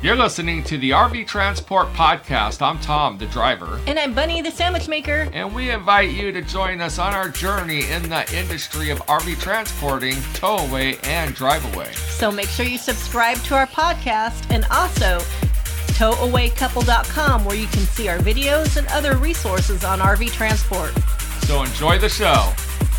You're listening to the RV Transport Podcast. I'm Tom, the driver. And I'm Bunny, the sandwich maker. And we invite you to join us on our journey in the industry of RV transporting, tow-away, and drive-away. So make sure you subscribe to our podcast and also towawaycouple.com, where you can see our videos and other resources on RV transport. So enjoy the show.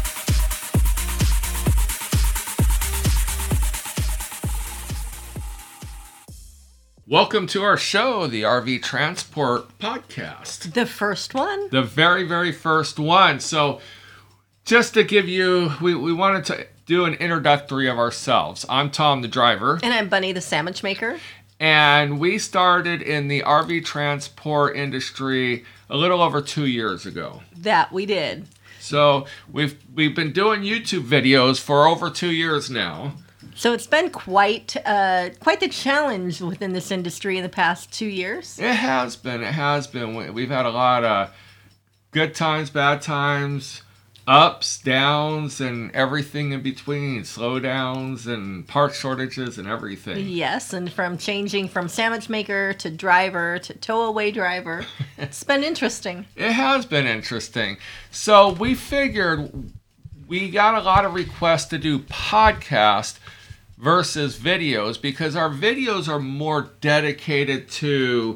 Welcome to our show, the RV Transport Podcast. The first one? The very, very first one. So just to give you, we wanted to do an introductory of ourselves. I'm Tom, the driver. And I'm Bunny, the sandwich maker. And we started in the RV transport industry a little over 2 years ago. That we did. So we've been doing YouTube videos for over 2 years now. So it's been quite the challenge within this industry in the past 2 years. It has been. We've had a lot of good times, bad times, ups, downs, and everything in between. Slowdowns and part shortages and everything. Yes, and from changing from sandwich maker to driver to tow-away driver. It's been interesting. It has been interesting. So we figured we got a lot of requests to do podcasts versus videos, because our videos are more dedicated to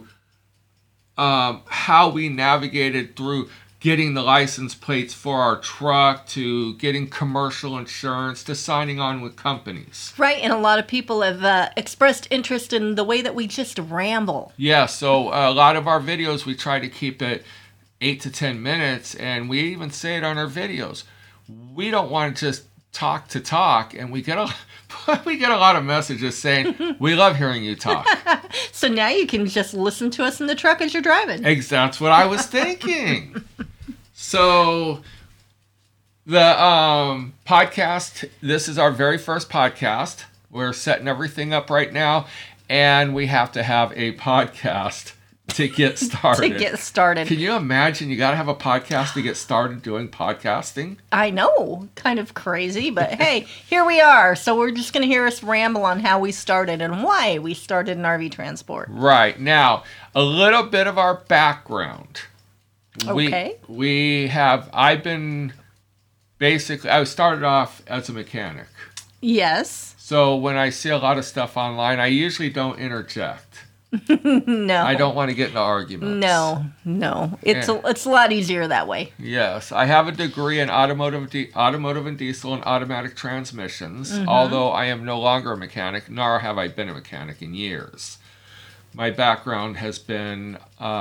how we navigated through getting the license plates for our truck, to getting commercial insurance, to signing on with companies. Right, and a lot of people have expressed interest in the way that we just ramble. Yeah, so a lot of our videos, we try to keep it 8 to 10 minutes, and we even say it on our videos. We don't want to just talk, and we get a lot of messages saying, we love hearing you talk. So now you can just listen to us in the truck as you're driving. That's what I was thinking. So the podcast, this is our very first podcast. We're setting everything up right now, and we have to have a podcast to get started. Can you imagine? You got to have a podcast to get started doing podcasting? I know. Kind of crazy, but hey, here we are. So we're just going to hear us ramble on how we started and why we started in RV transport. Right. Now, a little bit of our background. Okay. I started off as a mechanic. Yes. So when I see a lot of stuff online, I usually don't interject. No. I don't want to get into arguments. No. It's a lot easier that way. Yes. I have a degree in automotive and diesel and automatic transmissions, although I am no longer a mechanic, nor have I been a mechanic in years. My background has been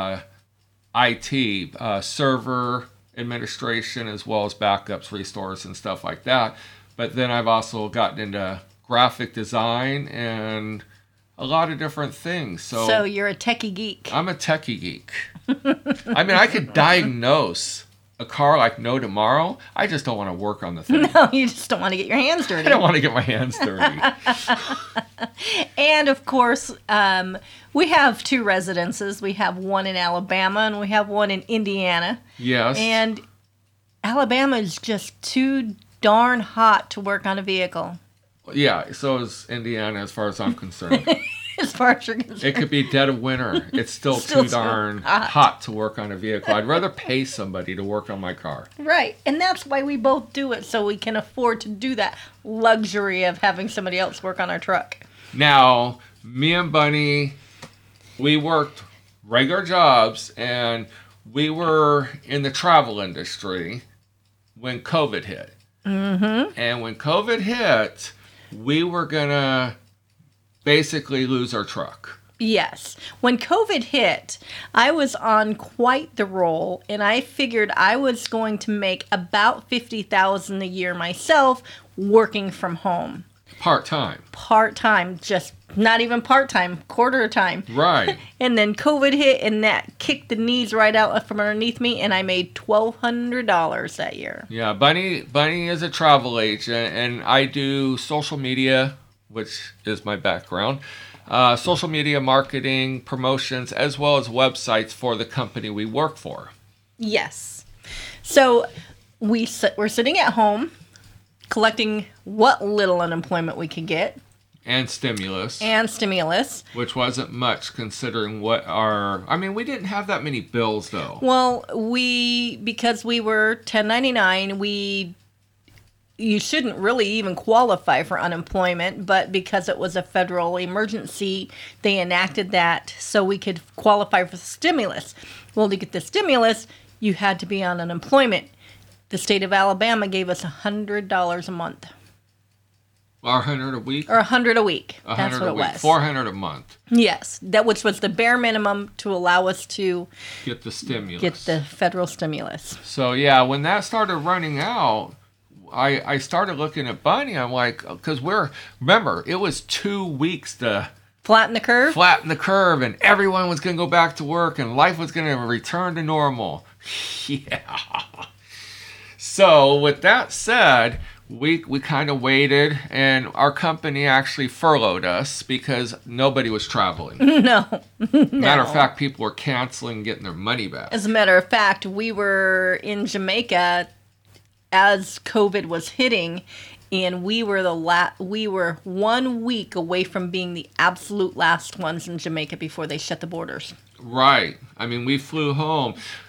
IT, server administration, as well as backups, restores, and stuff like that. But then I've also gotten into graphic design and a lot of different things. So you're a techie geek. I'm a techie geek. I mean, I could diagnose a car like no tomorrow. I just don't want to work on the thing. No, you just don't want to get your hands dirty. I don't want to get my hands dirty. And of course, we have two residences. We have one in Alabama and we have one in Indiana. Yes. And Alabama is just too darn hot to work on a vehicle. Yeah, so is Indiana as far as I'm concerned. As far as you're concerned. It could be dead of winter. It's still too darn hot to work on a vehicle. I'd rather pay somebody to work on my car. Right, and that's why we both do it, so we can afford to do that luxury of having somebody else work on our truck. Now, me and Bunny, we worked regular jobs, and we were in the travel industry when COVID hit. Mm-hmm. And when COVID hit, we were going to basically lose our truck. Yes. When COVID hit, I was on quite the roll, and I figured I was going to make about $50,000 a year myself working from home. Part-time, just not even part-time, quarter time. Right. And then COVID hit, and that kicked the knees right out from underneath me, and I made $1,200 that year. Yeah, Bunny is a travel agent, and I do social media, which is my background. Social media marketing, promotions, as well as websites for the company we work for. Yes. So we're sitting at home collecting what little unemployment we could get. And stimulus. Which wasn't much considering we didn't have that many bills though. Well, because we were 1099, you shouldn't really even qualify for unemployment, but because it was a federal emergency, they enacted that so we could qualify for stimulus. Well, to get the stimulus, you had to be on unemployment. The state of Alabama gave us $100 a month. Or $100 a week? Or $100 a week. That's what it was. $400 a month. Yes, which was the bare minimum to allow us to get the stimulus. Get the federal stimulus. So yeah, when that started running out, I started looking at Bunny. I'm like, because remember, it was 2 weeks to flatten the curve, and everyone was going to go back to work, and life was going to return to normal. Yeah. So with that said, we kind of waited, and our company actually furloughed us because nobody was traveling. No. Matter of fact, people were canceling, getting their money back. As a matter of fact, we were in Jamaica as COVID was hitting, and we were 1 week away from being the absolute last ones in Jamaica before they shut the borders. Right. I mean, we flew home.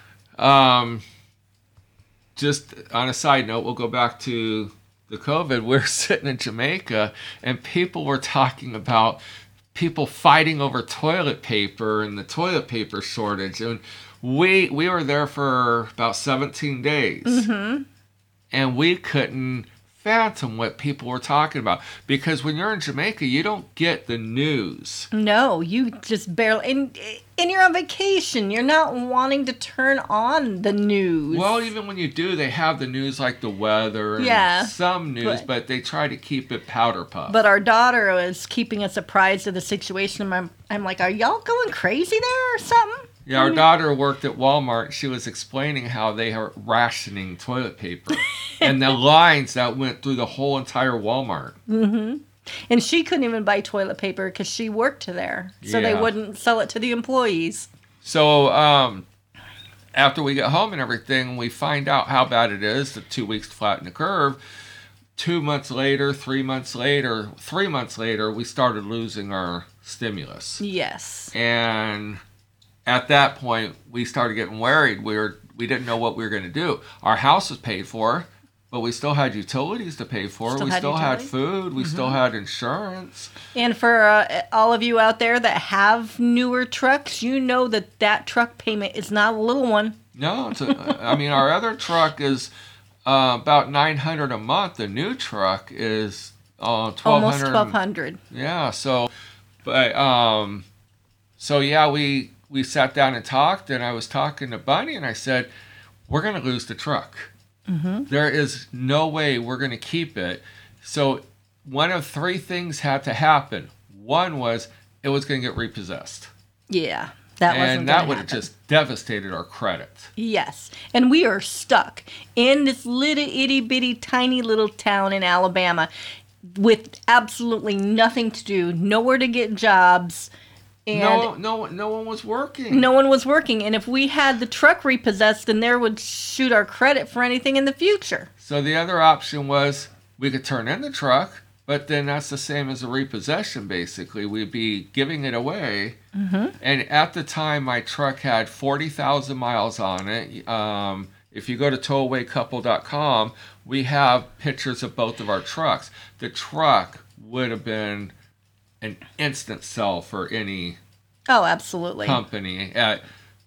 Just on a side note, we'll go back to the COVID. We're sitting in Jamaica, and people were talking about people fighting over toilet paper and the toilet paper shortage. And we were there for about 17 days. Mm-hmm. And we couldn't fathom what people were talking about. Because when you're in Jamaica, you don't get the news. No, you just barely... And you're on vacation. You're not wanting to turn on the news. Well, even when you do, they have the news like the weather and some news, but they try to keep it powder puff. But our daughter was keeping us apprised of the situation. I'm like, are y'all going crazy there or something? Yeah, our daughter worked at Walmart. She was explaining how they are rationing toilet paper and the lines that went through the whole entire Walmart. Mm-hmm. And she couldn't even buy toilet paper because she worked there. So they wouldn't sell it to the employees. So after we get home and everything, we find out how bad it is, the 2 weeks to flatten the curve. 2 months later, 3 months later, we started losing our stimulus. Yes. And at that point, we started getting worried. We didn't know what we were going to do. Our house was paid for, but we still had utilities to pay for. We still had food. We still had insurance. And for all of you out there that have newer trucks, you know that truck payment is not a little one. No, our other truck is about $900 a month. The new truck is $1,200. Almost $1,200. Yeah. We sat down and talked, and I was talking to Bunny, and I said, we're going to lose the truck. Mm-hmm. There is no way we're going to keep it. So one of three things had to happen. One was it was going to get repossessed. Yeah, that would have just devastated our credit. Yes, and we are stuck in this little itty-bitty tiny little town in Alabama with absolutely nothing to do, nowhere to get jobs. And no one was working. No one was working. And if we had the truck repossessed, then there would shoot our credit for anything in the future. So the other option was we could turn in the truck, but then that's the same as a repossession, basically. We'd be giving it away. Mm-hmm. And at the time, my truck had 40,000 miles on it. If you go to towawaycouple.com, we have pictures of both of our trucks. The truck would have been an instant sell for any company at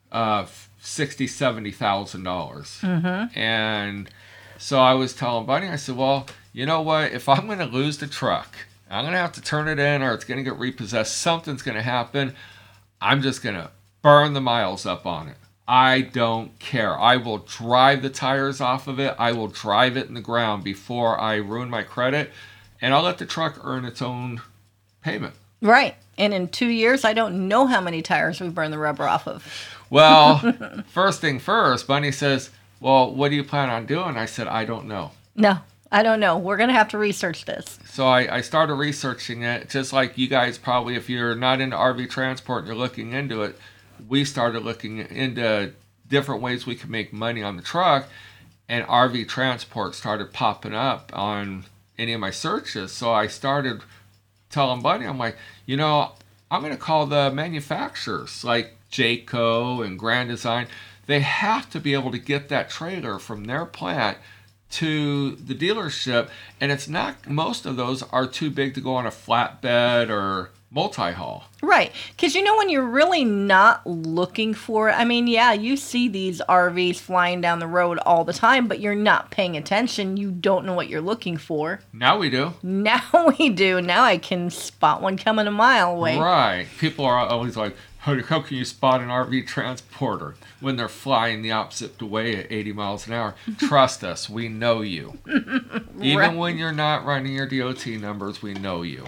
$60,000-$70,000. Mm-hmm. And so I was telling Bunny, I said, well, you know what? If I'm going to lose the truck, I'm going to have to turn it in or it's going to get repossessed. Something's going to happen. I'm just going to burn the miles up on it. I don't care. I will drive the tires off of it. I will drive it in the ground before I ruin my credit. And I'll let the truck earn its own payment. Right. And in 2 years, I don't know how many tires we burned the rubber off of. Well, first thing first, Bunny says, well, what do you plan on doing? I said, I don't know. No, I don't know. We're going to have to research this. So I started researching it, just like you guys probably, if you're not into RV transport and you're looking into it, we started looking into different ways we could make money on the truck, and RV transport started popping up on any of my searches. So I started telling Buddy, I'm like, I'm going to call the manufacturers like Jayco and Grand Design. They have to be able to get that trailer from their plant to the dealership, and it's not, most of those are too big to go on a flatbed or multi-haul. Right. Because when you're really not looking for it, I mean, yeah, you see these RVs flying down the road all the time, but you're not paying attention. You don't know what you're looking for. Now we do. Now we do. Now I can spot one coming a mile away. Right. People are always like, how can you spot an RV transporter when they're flying the opposite way at 80 miles an hour? Trust us, we know you. Even when you're not running your DOT numbers, we know you.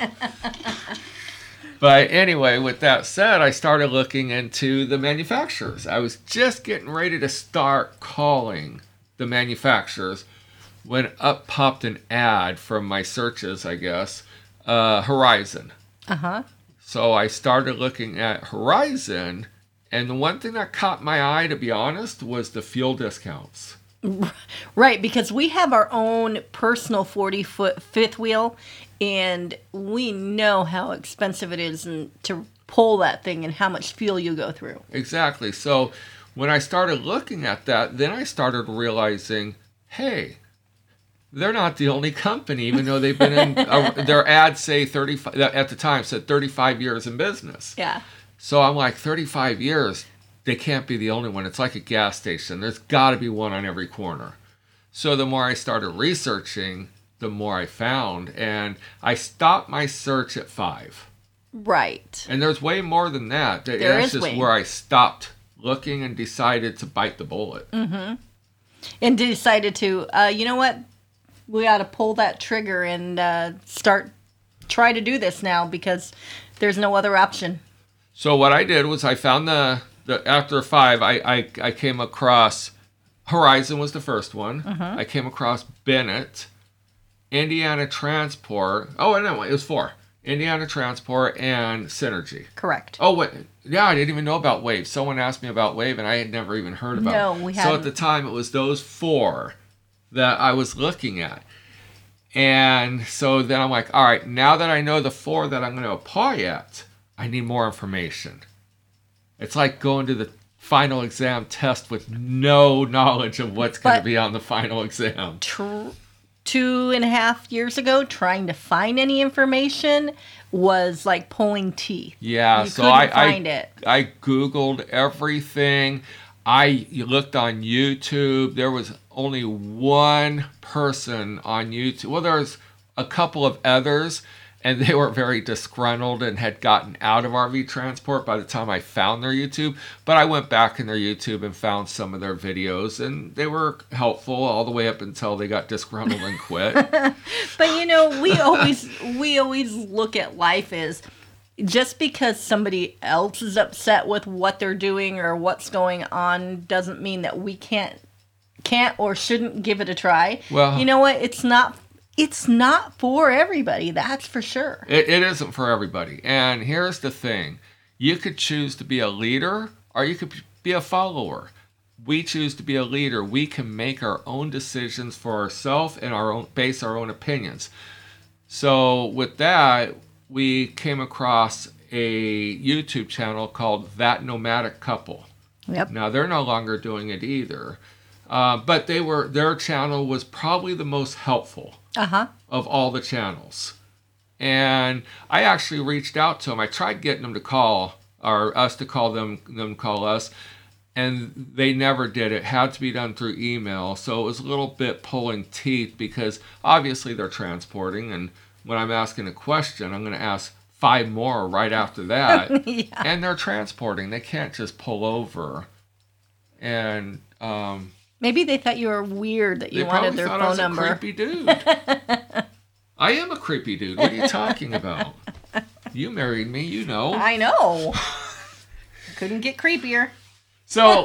But anyway, with that said, I started looking into the manufacturers. I was just getting ready to start calling the manufacturers when up popped an ad from my searches, I guess, Horizon. Uh-huh. So I started looking at Horizon, and the one thing that caught my eye, to be honest, was the fuel discounts. Right, because we have our own personal 40-foot fifth wheel, and we know how expensive it is to pull that thing and how much fuel you go through. Exactly. So when I started looking at that, then I started realizing, hey, they're not the only company, even though they've been in, their ads say 35, at the time said 35 years in business. Yeah. So I'm like, 35 years, they can't be the only one. It's like a gas station. There's got to be one on every corner. So the more I started researching, the more I found. And I stopped my search at 5. Right. And there's way more than that. That's just where I stopped looking and decided to bite the bullet. Mm-hmm. And decided to, you know what? We got to pull that trigger and try to do this now because there's no other option. So what I did was I found the after 5, I came across Horizon was the first one. Mm-hmm. I came across Bennett, Indiana Transport. Oh, no, it was 4. Indiana Transport and Synergy. Correct. Oh, wait. Yeah, I didn't even know about Wave. Someone asked me about Wave, and I had never even heard about it. No, we hadn't. So at the time, it was those 4 that I was looking at. And so then I'm like, all right, now that I know the 4 that I'm going to apply at, I need more information. It's like going to the final exam test with no knowledge of what's going to be on the final exam. 2.5 years ago, trying to find any information was like pulling teeth. Yeah, so I find it. I Googled everything. I looked on YouTube. There was only one person on YouTube. Well, there was a couple of others, and they were very disgruntled and had gotten out of RV transport by the time I found their YouTube. But I went back in their YouTube and found some of their videos, and they were helpful all the way up until they got disgruntled and quit. But we always look at life as just because somebody else is upset with what they're doing or what's going on doesn't mean that we can't or shouldn't give it a try. Well, you know what? It's not for everybody, that's for sure. It isn't for everybody. And here's the thing. You could choose to be a leader or you could be a follower. We choose to be a leader. We can make our own decisions for ourselves and base our own opinions. So with that, we came across a YouTube channel called That Nomadic Couple. Yep. Now, they're no longer doing it either. But their channel was probably the most helpful of all the channels. And I actually reached out to them. I tried getting them to call, or us to call them call us, and they never did. It had to be done through email. So it was a little bit pulling teeth because obviously they're transporting, and when I'm asking a question, I'm going to ask 5 more right after that. Yeah. And they're transporting. They can't just pull over. And maybe they thought you were weird that you wanted their phone number. I was a creepy dude. I am a creepy dude. What are you talking about? You married me, you know. I know. Couldn't get creepier. So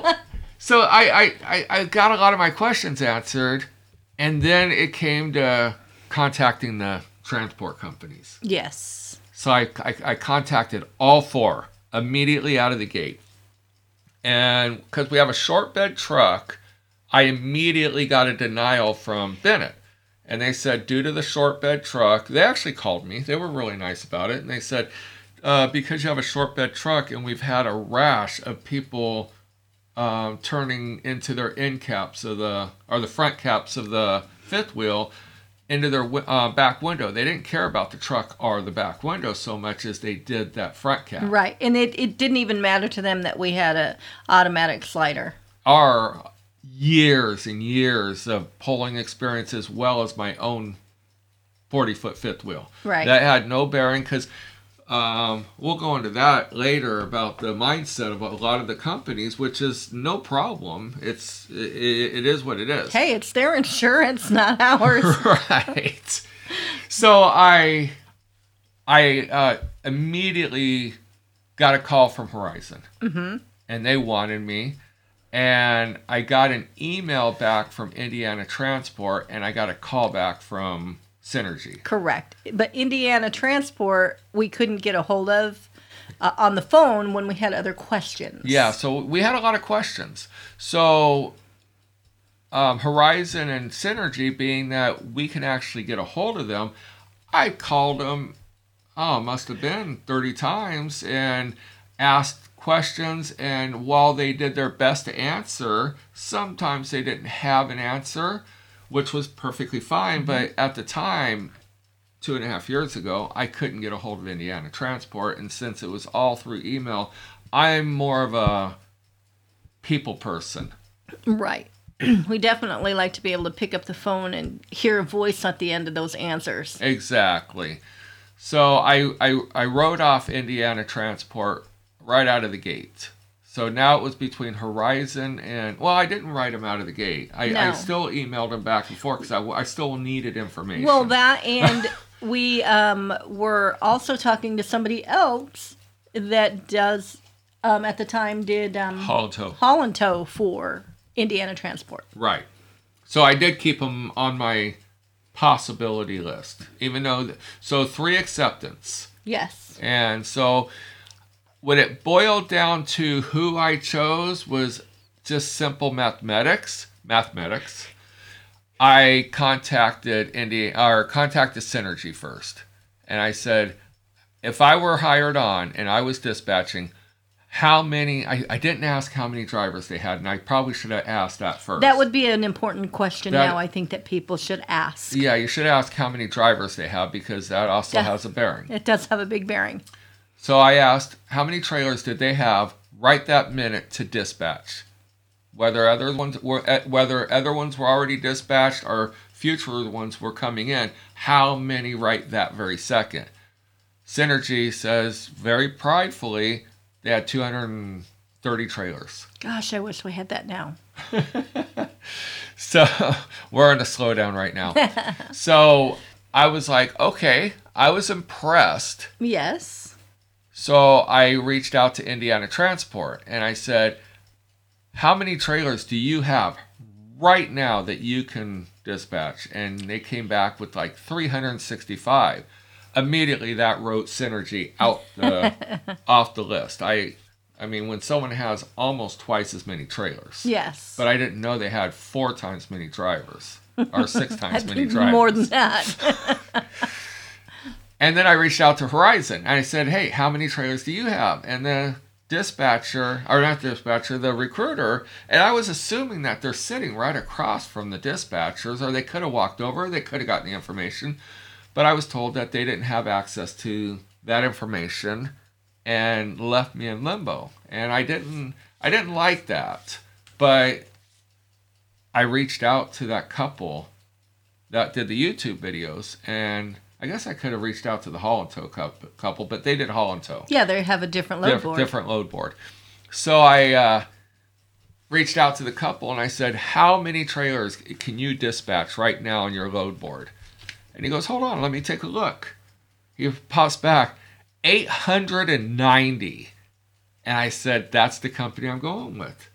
I got a lot of my questions answered, and then it came to contacting the transport companies. Yes. So I contacted all 4 immediately out of the gate. And because we have a short bed truck, I immediately got a denial from Bennett. And they said, due to the short bed truck, they actually called me. They were really nice about it. And they said, because you have a short bed truck and we've had a rash of people turning into their end caps of the front caps of the fifth wheel into their back window. They didn't care about the truck or the back window so much as they did that front cap. Right. And it didn't even matter to them that we had a automatic slider. Our years and years of pulling experience, as well as my own 40-foot fifth wheel. Right. That had no bearing, because we'll go into that later about the mindset of a lot of the companies, which is no problem. It is what it is. Hey, it's their insurance, not ours. Right. So I immediately got a call from Horizon, and they wanted me. And I got an email back from Indiana Transport, and I got a call back from Synergy. Correct. But Indiana Transport, we couldn't get a hold of on the phone when we had other questions. Yeah, so we had a lot of questions. So Horizon and Synergy, being that we can actually get a hold of them, I called them, must have been 30 times, and asked questions. And while they did their best to answer, sometimes they didn't have an answer, which was perfectly fine. But at the time, 2.5 years ago, I couldn't get a hold of Indiana Transport. And since it was all through email, I'm more of a people person. Right. We definitely like to be able to pick up the phone and hear a voice at the end of those answers. Exactly. So I wrote off Indiana Transport right out of the gate. So now it was between Horizon and... Well, I didn't write them out of the gate. I still emailed them back and forth because I still needed information. Well, that and we were also talking to somebody else that does, at the time, did... Holland Tow for Indiana Transport. Right. So I did keep them on my possibility list. Even though... So 3 acceptance. Yes. And so... What it boiled down to who I chose was just simple mathematics. I contacted Synergy first. And I said, if I were hired on and I was dispatching, how many... I didn't ask how many drivers they had, and I probably should have asked that first. That would be an important question now, I think, that people should ask. Yeah, you should ask how many drivers they have, because that also has a bearing. It does have a big bearing. So I asked, how many trailers did they have right that minute to dispatch? Whether other ones were already dispatched or future ones were coming in, how many right that very second? Synergy says very pridefully they had 230 trailers. Gosh, I wish we had that now. So we're in a slowdown right now. So I was like, okay, I was impressed. Yes. So I reached out to Indiana Transport and I said, how many trailers do you have right now that you can dispatch? And they came back with like 365. Immediately that wrote Synergy out off the list. I mean, when someone has almost twice as many trailers. Yes. But I didn't know they had 4 times many drivers or 6 times many drivers. More than that. And then I reached out to Horizon and I said, hey, how many trailers do you have? And the the recruiter, and I was assuming that they're sitting right across from the dispatchers, or they could have walked over, they could have gotten the information. But I was told that they didn't have access to that information and left me in limbo. And I didn't like that. But I reached out to that couple that did the YouTube videos, and I guess I could have reached out to the Holland Tow couple, but they did Holland Tow. Yeah, they have a different load board. Different load board. So I reached out to the couple and I said, how many trailers can you dispatch right now on your load board? And he goes, hold on, let me take a look. He pops back, 890. And I said, that's the company I'm going with.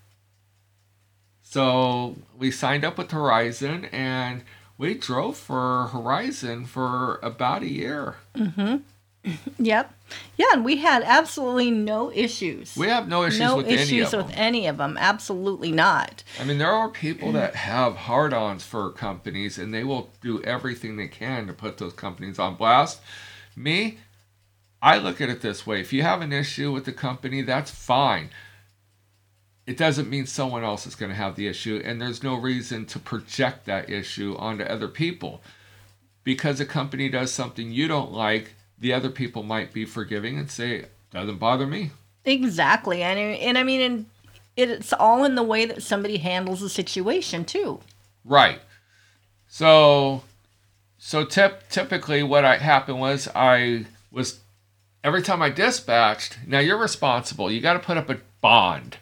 So we signed up with Horizon and we drove for Horizon for about a year. Mm-hmm. Yep. Yeah, and we had absolutely no issues. We have no issues with any of them. No issues with any of them. Absolutely not. I mean, there are people that have hard-ons for companies, and they will do everything they can to put those companies on blast. Me, I look at it this way. If you have an issue with the company, that's fine. It doesn't mean someone else is going to have the issue, and there's no reason to project that issue onto other people. Because a company does something you don't like, the other people might be forgiving and say, doesn't bother me. Exactly. And I mean, and it's all in the way that somebody handles the situation, too. Right. So typically what happened was every time I dispatched, now you're responsible. You got to put up a bond,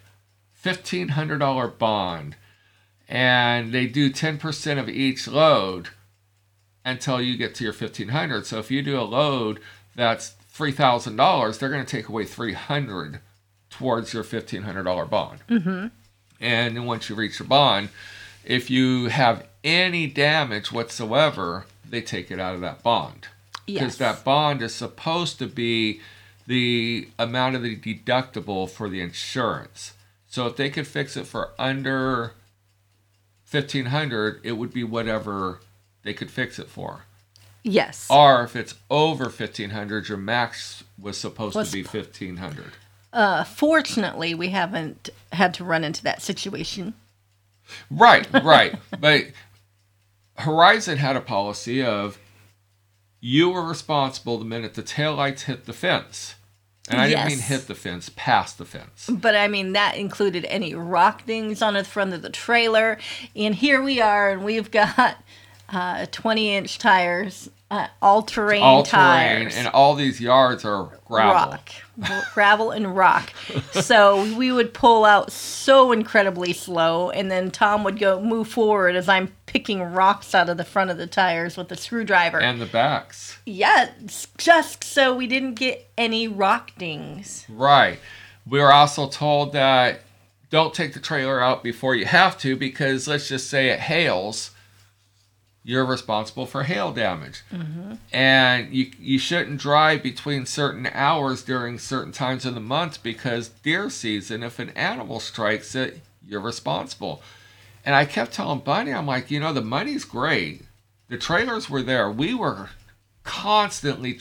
$1,500 bond, and they do 10% of each load until you get to your $1,500. So if you do a load that's $3,000, they're going to take away $300 towards your $1,500 bond. Mm-hmm. And then once you reach the bond, if you have any damage whatsoever, they take it out of that bond. Because that bond is supposed to be the amount of the deductible for the insurance. So if they could fix it for under $1,500, it would be whatever they could fix it for. Yes. Or if it's over $1,500, your max was supposed to be $1,500. Fortunately, we haven't had to run into that situation. Right. But Horizon had a policy of you were responsible the minute the taillights hit the fence. And I didn't mean hit the fence, past the fence. But I mean, that included any rock dings on the front of the trailer. And here we are, and we've got 20-inch tires, all-terrain tires. And all these yards are gravel. Gravel and rock. So we would pull out so incredibly slow, and then Tom would move forward as I'm picking rocks out of the front of the tires with a screwdriver. And the backs. Yeah, just so we didn't get any rock dings. Right. We were also told that don't take the trailer out before you have to, because let's just say it hails. You're responsible for hail damage. Mm-hmm. And you shouldn't drive between certain hours during certain times of the month, because deer season, if an animal strikes it, you're responsible. And I kept telling Bunny, I'm like, the money's great. The trailers were there. We were constantly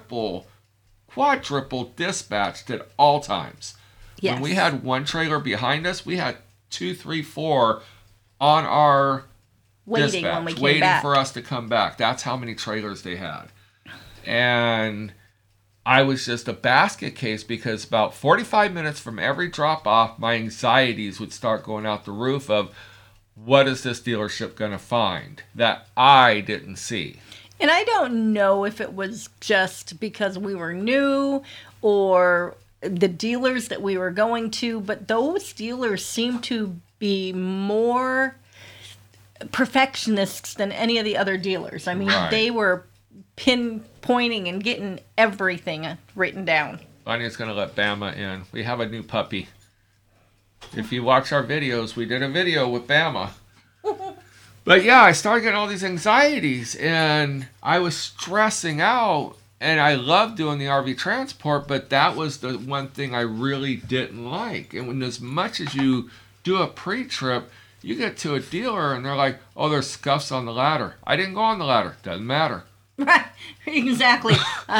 quadruple dispatched at all times. Yes. When we had one trailer behind us, we had 2, 3, 4 on our waiting dispatch, when we came waiting back. for us to come back. That's how many trailers they had. And I was just a basket case, because about 45 minutes from every drop off, my anxieties would start going out the roof of, what is this dealership going to find that I didn't see? And I don't know if it was just because we were new or the dealers that we were going to, but those dealers seemed to be more perfectionists than any of the other dealers. I mean, They were pinpointing and getting everything written down. Bunny's going to let Bama in. We have a new puppy. If you watch our videos, we did a video with Bama. But yeah, I started getting all these anxieties, and I was stressing out, and I loved doing the RV transport, but that was the one thing I really didn't like. And when, as much as you do a pre-trip, you get to a dealer, and they're like, oh, there's scuffs on the ladder. I didn't go on the ladder. Doesn't matter. Right, exactly.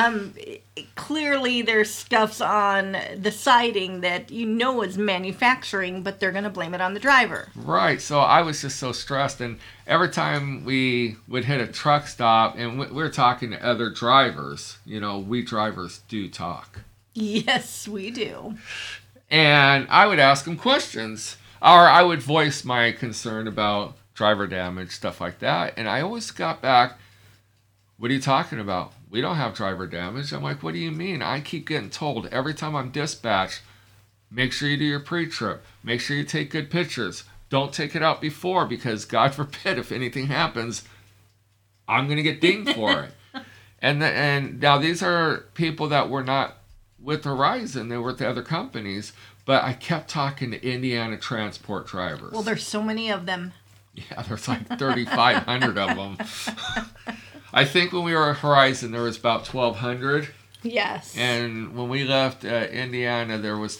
Clearly, there's scuffs on the siding that is manufacturing, but they're going to blame it on the driver. Right. So I was just so stressed, and every time we would hit a truck stop, and we're talking to other drivers, we drivers do talk. Yes, we do. And I would ask them questions, or I would voice my concern about driver damage, stuff like that, and I always got back, what are you talking about? We don't have driver damage. I'm like, what do you mean? I keep getting told every time I'm dispatched, make sure you do your pre-trip. Make sure you take good pictures. Don't take it out before, because God forbid if anything happens, I'm going to get dinged for it. And now these are people that were not with Horizon. They were with the other companies. But I kept talking to Indiana transport drivers. Well, there's so many of them. Yeah, there's like 3,500 of them. I think when we were at Horizon, there was about 1,200. Yes. And when we left Indiana, there was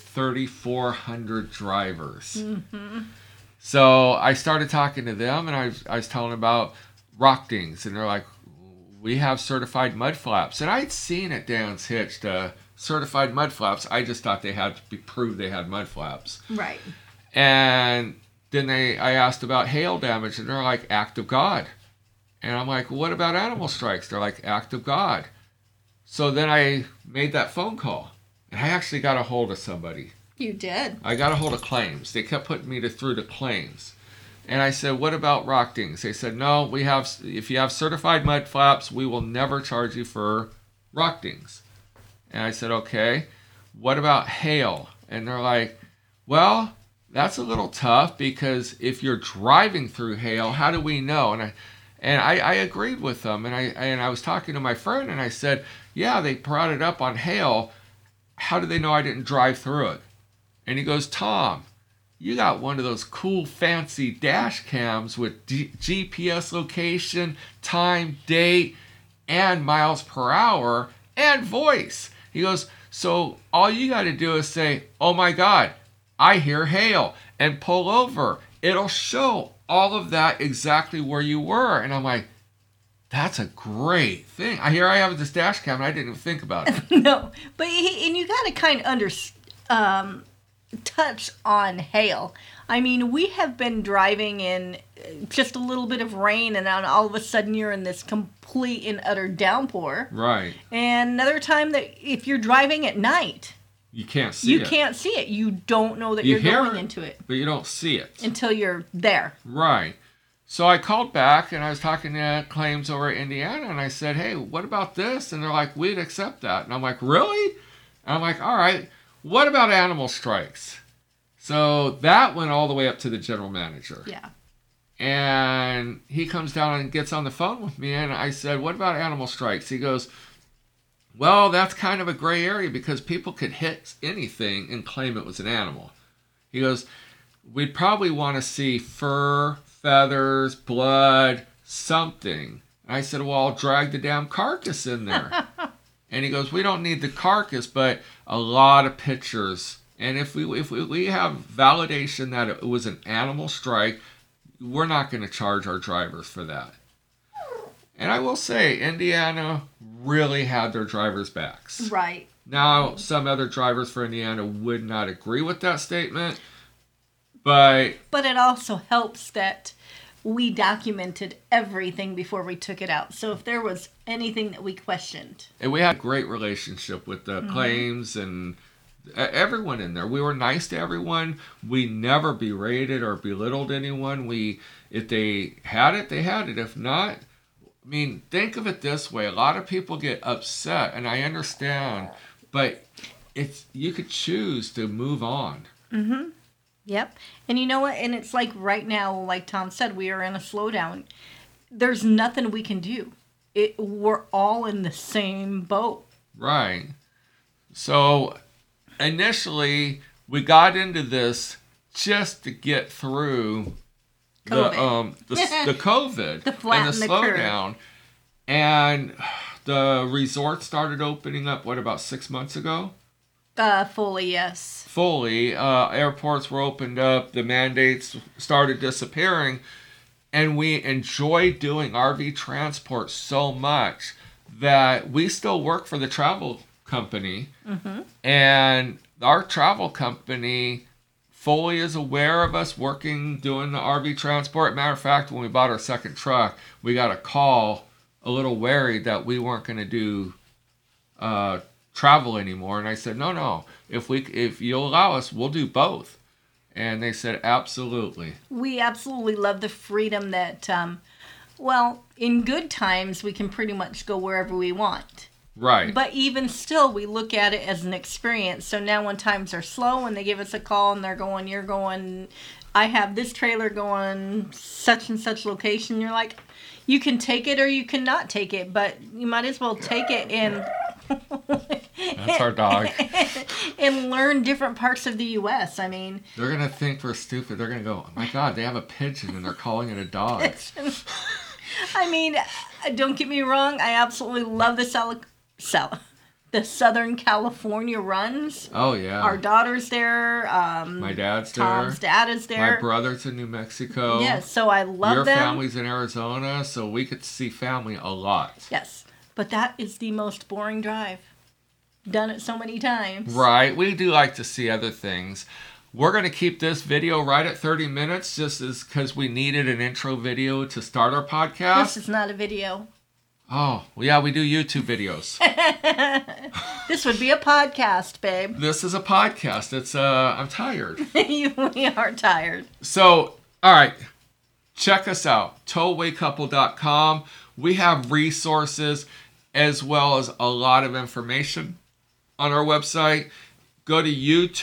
3,400 drivers. Mm-hmm. So I started talking to them, and I was telling them about Rockdings, and they're like, we have certified mud flaps. And I'd seen at Dan's Hitch certified mud flaps. I just thought they had to prove they had mud flaps. Right. And then I asked about hail damage, and they're like, act of God. And I'm like, what about animal strikes? They're like, act of God. So then I made that phone call, and I actually got a hold of somebody. You did. I got a hold of claims. They kept putting me through to claims. And I said, what about Rockdings? They said, no, if you have certified mud flaps, we will never charge you for Rockdings. And I said, okay, what about hail? And they're like, well, that's a little tough, because if you're driving through hail, how do we know? And I agreed with them. And I was talking to my friend, and I said, yeah, they brought it up on hail. How do they know I didn't drive through it? And he goes, Tom, you got one of those cool fancy dash cams with GPS location, time, date, and miles per hour, and voice. He goes, so all you got to do is say, oh my God, I hear hail, and pull over. It'll show all of that exactly where you were. And I'm like, that's a great thing. I have this dash cam, and I didn't even think about it. No, but and you got to kind of touch on hail. I mean, we have been driving in just a little bit of rain, and then all of a sudden you're in this complete and utter downpour. Right. And another time that if you're driving at night, you can't see it. You can't see it. You don't know that you're going into it. But you don't see it. Until you're there. Right. So I called back, and I was talking to claims over at Indiana, and I said, hey, what about this? And they're like, we'd accept that. And I'm like, really? And I'm like, all right. What about animal strikes? So that went all the way up to the general manager. Yeah. And he comes down and gets on the phone with me, and I said, what about animal strikes? He goes, well, that's kind of a gray area, because people could hit anything and claim it was an animal. He goes, we'd probably want to see fur, feathers, blood, something. And I said, well, I'll drag the damn carcass in there. And he goes, we don't need the carcass, but a lot of pictures. And if we have validation that it was an animal strike, we're not going to charge our drivers for that. And I will say, Indiana really had their drivers' backs. Right. Now, some other drivers for Indiana would not agree with that statement, but it also helps that we documented everything before we took it out. So if there was anything that we questioned. And we had a great relationship with the claims and everyone in there. We were nice to everyone. We never berated or belittled anyone. If they had it, they had it. If not, I mean, think of it this way. A lot of people get upset, and I understand, but you could choose to move on. Mm-hmm. Yep. And you know what? And it's like right now, like Tom said, we are in a slowdown. There's nothing we can do. We're all in the same boat. Right. So initially, we got into this just to get through COVID. the COVID the flatten and the slowdown. And the resort started opening up, about 6 months ago? Fully, yes. Fully. Airports were opened up. The mandates started disappearing. And we enjoyed doing RV transport so much that we still work for the travel company. Mm-hmm. And our travel company fully is aware of us doing the RV transport. Matter of fact, when we bought our second truck, we got a call a little worried that we weren't going to do travel anymore. And I said, no, if you'll allow us, we'll do both. And they said, absolutely. We absolutely love the freedom that, in good times, we can pretty much go wherever we want. Right. But even still, we look at it as an experience. So now when times are slow and they give us a call and you're going, I have this trailer going such and such location, you're like, you can take it or you cannot take it, but you might as well take it and... That's our dog. And learn different parts of the U.S. I mean... They're going to think we're stupid. They're going to go, oh my God, they have a pigeon and they're calling it a dog. I mean, don't get me wrong. I absolutely love the the Southern California runs. Oh, yeah. Our daughter's there. My dad's there. Tom's dad is there. My brother's in New Mexico. Yes, so I love Your them. family's in Arizona, so we get to see family a lot. Yes, but that is the most boring drive. Done it so many times. Right. We do like to see other things. We're going to keep this video right at 30 minutes just as because we needed an intro video to start our podcast. This is not a video. Oh, well, yeah, we do YouTube videos. This would be a podcast, babe. This is a podcast. It's I'm tired. We are tired. So, all right. Check us out. Towawaycouple.com. We have resources as well as a lot of information on our website. Go to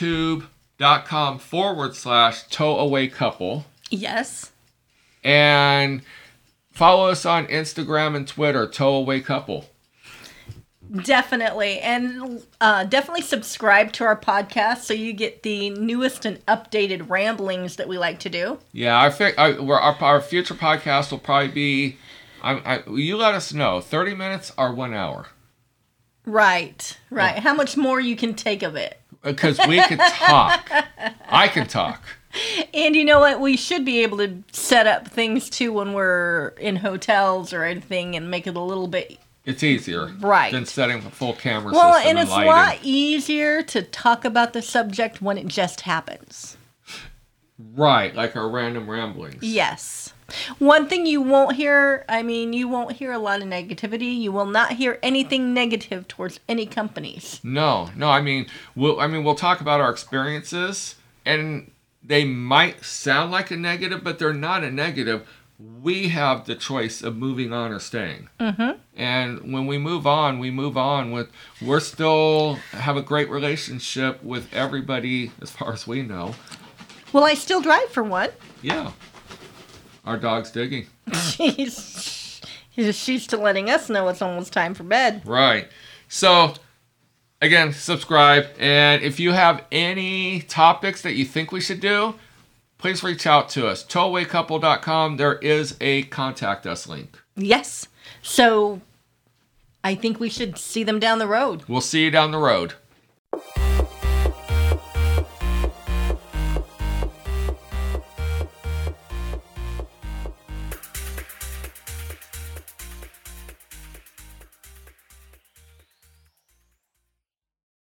youtube.com/towawaycouple. Yes. And follow us on Instagram and Twitter, towawaycouple. Definitely. And definitely subscribe to our podcast so you get the newest and updated ramblings that we like to do. Yeah, our future podcast will probably be, you let us know, 30 minutes or 1 hour. Right. How much more you can take of it. Because we can talk. I can talk. And you know what? We should be able to set up things too when we're in hotels or anything and make it a little bit... It's easier than setting a full camera system and it's lighting. a lot easier to talk about the subject when it just happens. Right, like our random ramblings. Yes. One thing you won't hear, you won't hear a lot of negativity. You will not hear anything negative towards any companies. No, we'll talk about our experiences, and they might sound like a negative, but they're not a negative. We have the choice of moving on or staying. Mm-hmm. And when we move on we're still have a great relationship with everybody as far as we know. Well, I still drive for one. Yeah. Our dog's digging. She's still letting us know it's almost time for bed. Right. So, again, subscribe. And if you have any topics that you think we should do, please reach out to us. Towawaycouple.com. There is a contact us link. Yes. So, I think we should see them down the road. We'll see you down the road.